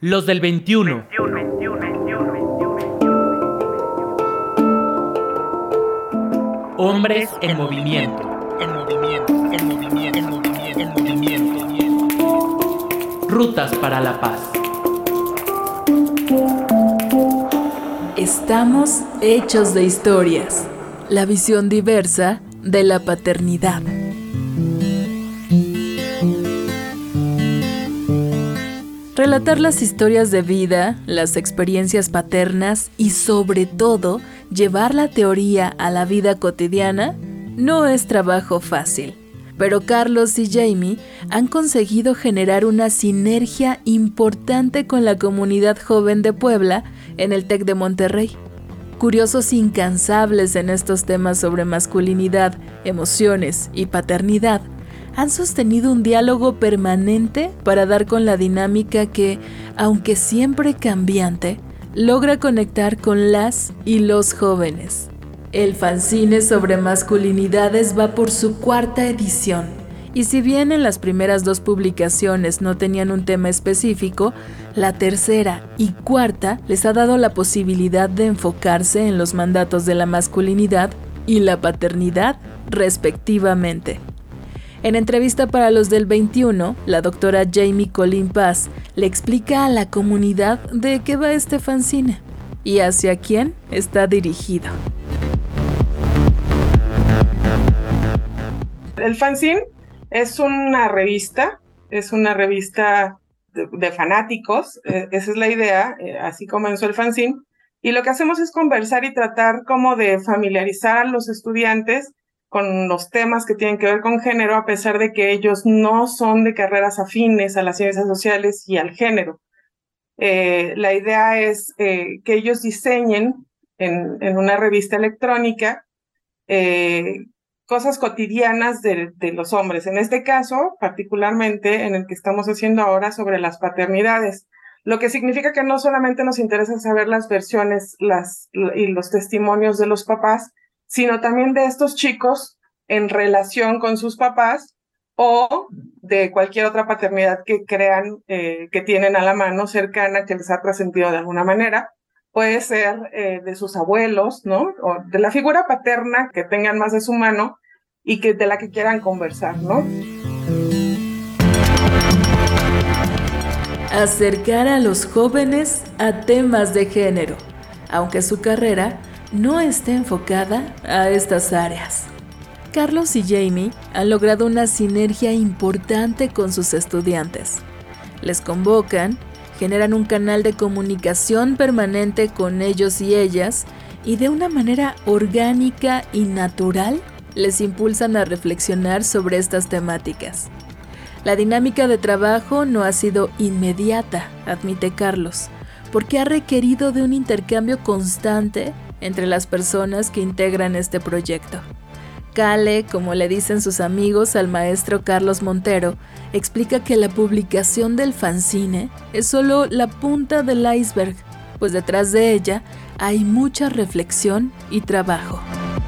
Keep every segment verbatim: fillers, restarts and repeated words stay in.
Los del veintiuno. Hombres en movimiento. En movimiento, en movimiento, en movimiento, en movimiento. Rutas para la paz. Estamos hechos de historias. La visión diversa de la paternidad. Relatar las historias de vida, las experiencias paternas y sobre todo llevar la teoría a la vida cotidiana no es trabajo fácil. Pero Carlos y Jamie han conseguido generar una sinergia importante con la comunidad joven de Puebla en el TEC de Monterrey. Curiosos incansables en estos temas sobre masculinidad, emociones y paternidad, han sostenido un diálogo permanente para dar con la dinámica que, aunque siempre cambiante, logra conectar con las y los jóvenes. El fanzine sobre masculinidades va por su cuarta edición, y si bien en las primeras dos publicaciones no tenían un tema específico, la tercera y cuarta les ha dado la posibilidad de enfocarse en los mandatos de la masculinidad y la paternidad, respectivamente. En entrevista para los del veintiuno, la doctora Jamie Colín Paz le explica a la comunidad de qué va este fanzine y hacia quién está dirigido. El fanzine es una revista, es una revista de, de fanáticos, eh, esa es la idea, eh, así comenzó el fanzine, y lo que hacemos es conversar y tratar como de familiarizar a los estudiantes con los temas que tienen que ver con género, a pesar de que ellos no son de carreras afines a las ciencias sociales y al género. Eh, la idea es eh, que ellos diseñen en, en una revista electrónica eh, cosas cotidianas de, de los hombres. En este caso, particularmente en el que estamos haciendo ahora sobre las paternidades, lo que significa que no solamente nos interesa saber las versiones las, y los testimonios de los papás, sino también de estos chicos en relación con sus papás o de cualquier otra paternidad que crean eh, que tienen a la mano cercana, que les ha trascendido de alguna manera. Puede ser eh, de sus abuelos, ¿no? O de la figura paterna que tengan más de su mano y que de la que quieran conversar, ¿no? Acercar a los jóvenes a temas de género, aunque su carrera no esté enfocada a estas áreas. Carlos y Jamie han logrado una sinergia importante con sus estudiantes. Les convocan, generan un canal de comunicación permanente con ellos y ellas, y de una manera orgánica y natural les impulsan a reflexionar sobre estas temáticas. La dinámica de trabajo no ha sido inmediata, admite Carlos, porque ha requerido de un intercambio constante entre las personas que integran este proyecto. Cale, como le dicen sus amigos al maestro Carlos Montero, explica que la publicación del fanzine es solo la punta del iceberg, pues detrás de ella hay mucha reflexión y trabajo.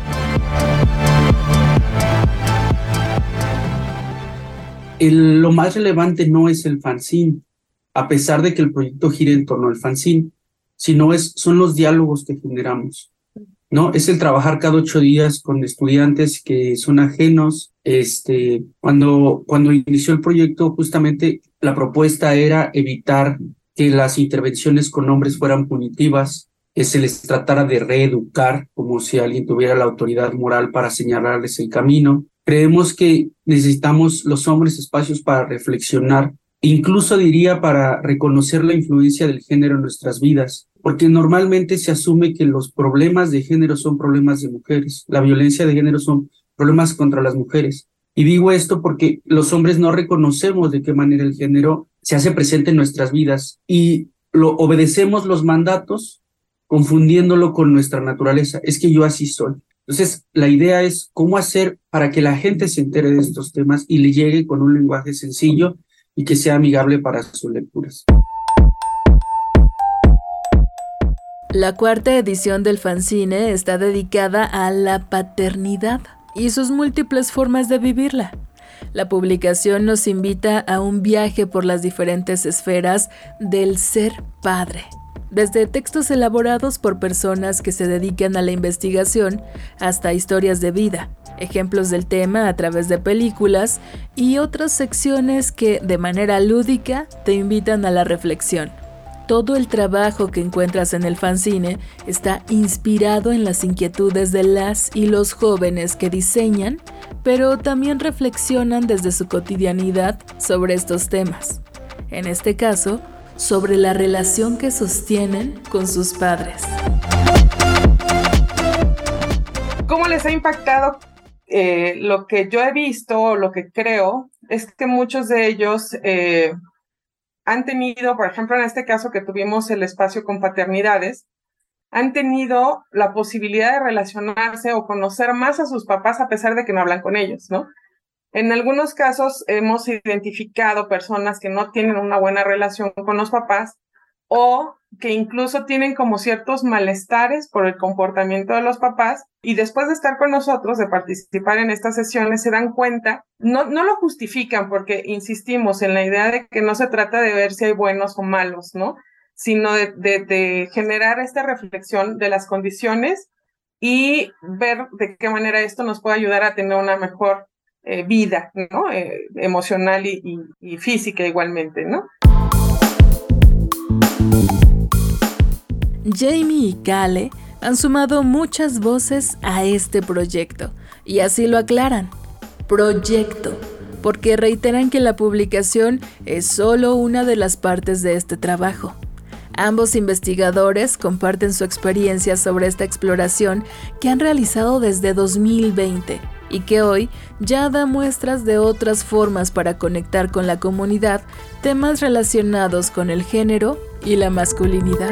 El, lo más relevante no es el fanzine, a pesar de que el proyecto gire en torno al fanzine, sino es, son los diálogos que generamos, ¿no? Es el trabajar cada ocho días con estudiantes que son ajenos. Este, cuando, cuando inició el proyecto, justamente la propuesta era evitar que las intervenciones con hombres fueran punitivas, que se les tratara de reeducar, como si alguien tuviera la autoridad moral para señalarles el camino. Creemos que necesitamos los hombres espacios para reflexionar, incluso diría para reconocer la influencia del género en nuestras vidas, porque normalmente se asume que los problemas de género son problemas de mujeres, la violencia de género son problemas contra las mujeres. Y digo esto porque los hombres no reconocemos de qué manera el género se hace presente en nuestras vidas y lo obedecemos los mandatos confundiéndolo con nuestra naturaleza. Es que yo así soy. Entonces, la idea es cómo hacer para que la gente se entere de estos temas y le llegue con un lenguaje sencillo y que sea amigable para sus lecturas. La cuarta edición del fanzine está dedicada a la paternidad y sus múltiples formas de vivirla. La publicación nos invita a un viaje por las diferentes esferas del ser padre, desde textos elaborados por personas que se dedican a la investigación hasta historias de vida, ejemplos del tema a través de películas y otras secciones que, de manera lúdica, te invitan a la reflexión. Todo el trabajo que encuentras en el fanzine está inspirado en las inquietudes de las y los jóvenes que diseñan, pero también reflexionan desde su cotidianidad sobre estos temas. En este caso, sobre la relación que sostienen con sus padres. ¿Cómo les ha impactado? Eh, lo que yo he visto, lo que creo, es que muchos de ellos eh, han tenido, por ejemplo, en este caso que tuvimos el espacio con paternidades, han tenido la posibilidad de relacionarse o conocer más a sus papás a pesar de que no hablan con ellos, ¿no? En algunos casos hemos identificado personas que no tienen una buena relación con los papás o que incluso tienen como ciertos malestares por el comportamiento de los papás y después de estar con nosotros, de participar en estas sesiones, se dan cuenta, no, no lo justifican porque insistimos en la idea de que no se trata de ver si hay buenos o malos, ¿no? Sino de, de, de generar esta reflexión de las condiciones y ver de qué manera esto nos puede ayudar a tener una mejor eh, vida, ¿no? Eh, emocional y, y, y física igualmente, ¿no? Jamie y Kale han sumado muchas voces a este proyecto y así lo aclaran. Proyecto, porque reiteran que la publicación es solo una de las partes de este trabajo. Ambos investigadores comparten su experiencia sobre esta exploración que han realizado desde dos mil veinte y que hoy ya da muestras de otras formas para conectar con la comunidad temas relacionados con el género y la masculinidad.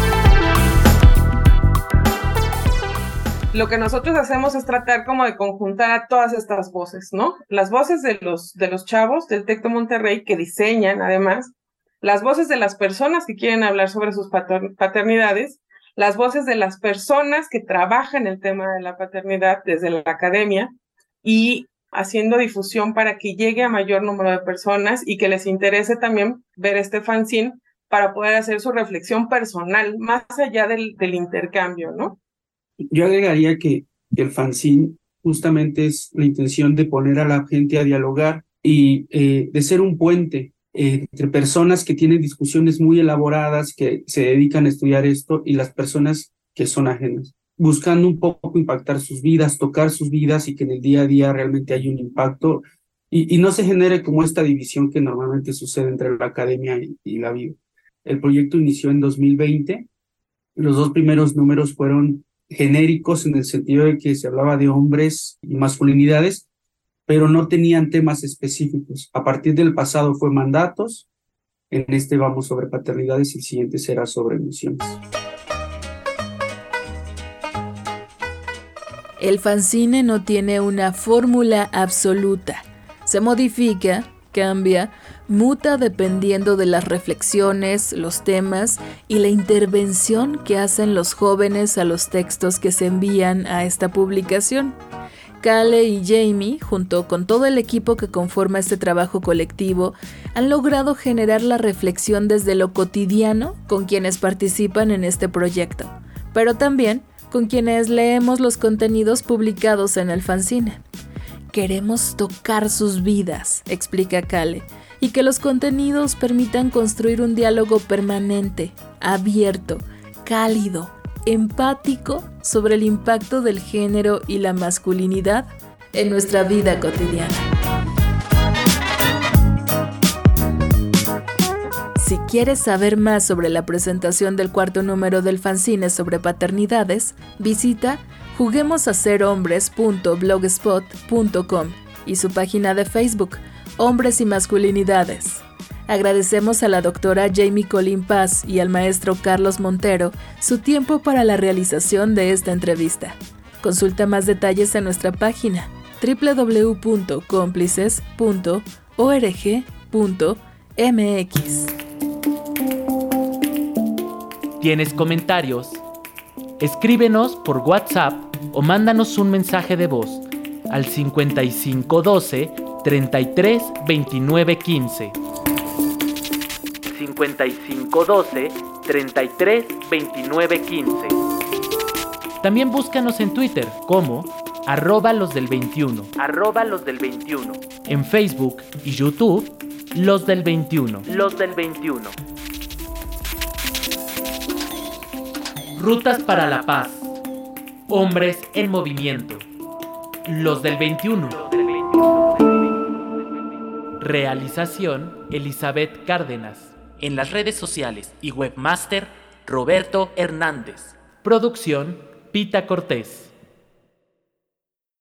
Lo que nosotros hacemos es tratar como de conjuntar a todas estas voces, ¿no? Las voces de los, de los chavos del TEC de Monterrey que diseñan, además, las voces de las personas que quieren hablar sobre sus pater- paternidades, las voces de las personas que trabajan el tema de la paternidad desde la academia y haciendo difusión para que llegue a mayor número de personas y que les interese también ver este fanzine para poder hacer su reflexión personal, más allá del, del intercambio, ¿no? Yo agregaría que, que el fanzine justamente es la intención de poner a la gente a dialogar y eh, de ser un puente eh, entre personas que tienen discusiones muy elaboradas, que se dedican a estudiar esto, y las personas que son ajenas, buscando un poco impactar sus vidas, tocar sus vidas y que en el día a día realmente haya un impacto y, y no se genere como esta división que normalmente sucede entre la academia y, y la vida. El proyecto inició en dos mil veinte, los dos primeros números fueron genéricos en el sentido de que se hablaba de hombres y masculinidades, pero no tenían temas específicos. A partir del pasado fue mandatos, en este vamos sobre paternidades y el siguiente será sobre emociones. El fanzine no tiene una fórmula absoluta. Se modifica, cambia, muta dependiendo de las reflexiones, los temas y la intervención que hacen los jóvenes a los textos que se envían a esta publicación. Kale y Jamie, junto con todo el equipo que conforma este trabajo colectivo, han logrado generar la reflexión desde lo cotidiano con quienes participan en este proyecto, pero también con quienes leemos los contenidos publicados en el fanzine. Queremos tocar sus vidas, explica Kale, y que los contenidos permitan construir un diálogo permanente, abierto, cálido, empático sobre el impacto del género y la masculinidad en nuestra vida cotidiana. Si quieres saber más sobre la presentación del cuarto número del fanzine sobre paternidades, visita juguemos a ser hombres punto blogspot punto com y su página de Facebook, Hombres y Masculinidades. Agradecemos a la doctora Jamie Colín Paz y al maestro Carlos Montero su tiempo para la realización de esta entrevista. Consulta más detalles en nuestra página doble u doble u doble u punto cómplices punto org punto m x. ¿Tienes comentarios? Escríbenos por WhatsApp o mándanos un mensaje de voz al cincuenta y cinco doce, treinta y tres veintinueve quince. cincuenta y cinco doce treinta y tres veintinueve quince. También búscanos en Twitter como arroba los del veintiuno. Arroba los del veintiuno. En Facebook y YouTube, los del veintiuno. Los del veintiuno. Rutas para la paz. Hombres en movimiento. Los del veintiuno. Realización Elizabeth Cárdenas. En las redes sociales y webmaster Roberto Hernández. Producción Pita Cortés.